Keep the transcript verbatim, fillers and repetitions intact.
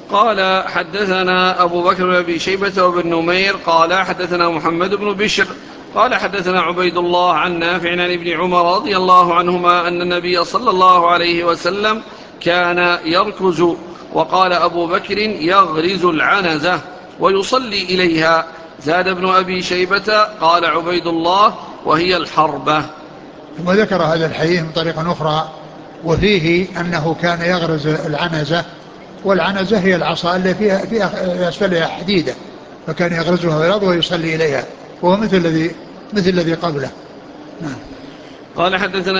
قال حدثنا أبو بكر بن أبي شيبة وابن نمير قال حدثنا محمد بن بشر قال حدثنا عبيد الله عن نافع عن ابن عمر رضي الله عنهما أن النبي صلى الله عليه وسلم كان يركز. وقال أبو بكر يغرز العنزة ويصلي إليها. زاد ابن أبي شيبة قال عبيد الله وهي الحربة. ثم ذكر هذا الحديث من طريق أخرى وفيه أنه كان يغرز العنزة، والعنزة هي العصا اللي فيها في أسفلها حديدة، فكان يغرزها في الأرض ويصلي إليها، وهو مثل الذي مثل الذي قبله. نعم. قال حدثنا